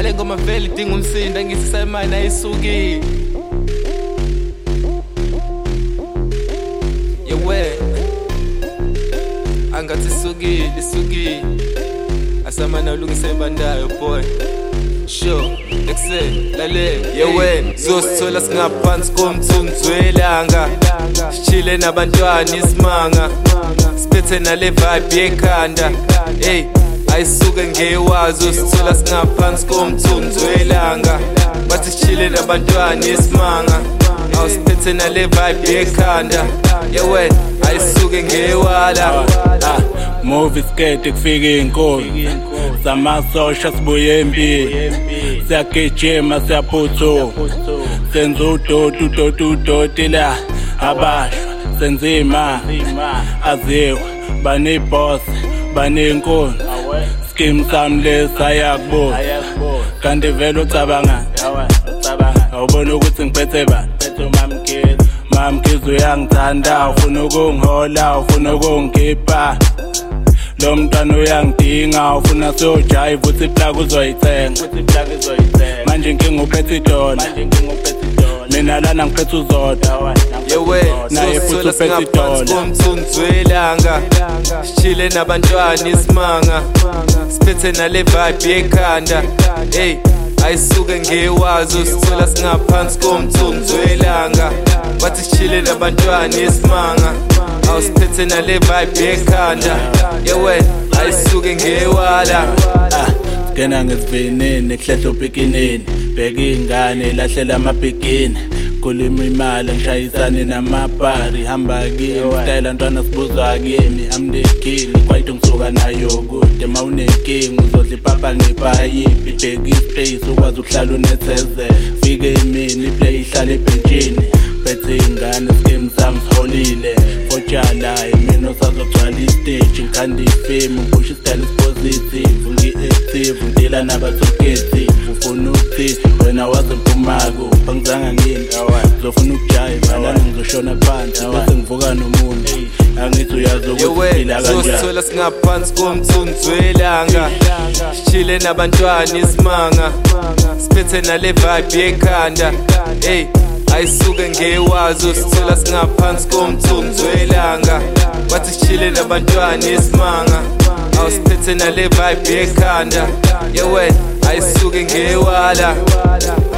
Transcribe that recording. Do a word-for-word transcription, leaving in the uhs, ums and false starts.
ale ngoma vele idinga umsindo angisayimana ayisukile yewe angathi isukile isukile asamana ulungise bandayo boy sure excel lale yewe zosithola singaphansi komthunzi welanga sichile nabantwana isimanga siphethe nale vibe yekhanda hey ayisuke ngewazo sithola singaphansi komthunzi welanga bathi sichile nabantwana isimanga awusiphethe nale vibe yekhanda yewe ayisuke ngewala movie skate kufika inkolo samasosha sibuye empini siyagijima siyaphuthu senza udoti udoti udoti la abasho senzima aziwa baneboss banenkolo scheme sami lesa yakubo kanti vele ucabanga awubona ukuthi ngiphethe bani phethe mamkhizi mamkhizi uyangithanda ufuna ukungihola ufuna ukungikhipha lo mntwana uyangidinga ufuna sojive uthi plug uzoyithenga manje inkinga uphethe idola mina lana ngiphethe uzodwa yewe naye futhi uphethe idola komthunzi welanga sichile nabantwana isimanga siphethe nale vibe yekhanda hey ayisuke ngewazo sithola singaphansi komthunzi welanga bathi sichile nabantwana isimanga awusiphethe nale vibe yekhanda yewe ayisuke ngewala ngena ngesivinini kuhlehla upikinini bheka ingane lahlela amabhikini kulima imali ngishayisane namabhari hamba kimi style ntwana sibuza kimi amnekini kwaito ngisuka nayo kude mawunenkinga uzodla ipapa ngepayipi bheka ispace ukwazi ukuhlala unetheze fike imini play ihlale ebhenjini phethe ingane scheme sami siholile fotshala imini osazogcwala istage ngikhanda ifame ngiphusha istyle positive ngi-active ngidila nabathoketi ufuna ukuthi wena wazimpumako angizanga ngini ngizofuna ukujayiva lana ngizoshona phansi bese ngivuka nomuntu angithi uyazi ukuphila kanjani sithola singaphansi komthunzi welanga sichile nabantwana isimanga siphethe nale vibe yekhanda hey ayisuke ngewazo sithola singaphansi komthunzi welanga bathi sichile nabantwana isimanga awusiphethe nale vibe yekhanda yewe ayisuke ngewala